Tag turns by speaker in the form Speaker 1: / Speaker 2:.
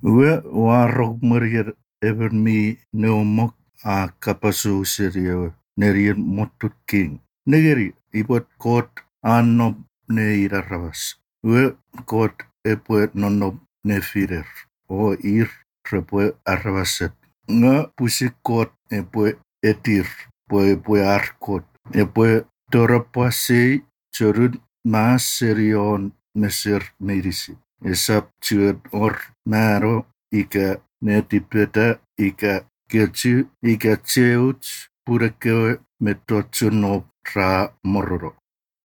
Speaker 1: Ue warok merier even mi neomok a kapasu serio nerier motut king. Negeri ibot kot anob ne irarabas. Ue kot epue nonob ne firer. O ir trepue arrabaset. Nga pusik kot epue etir. Epue arkot. Epue torapasei chorut mas serion meser meirisi. Esap chuet or maro ika netipeta ika kechu ika cheuch purakewe metochunop ra mororo.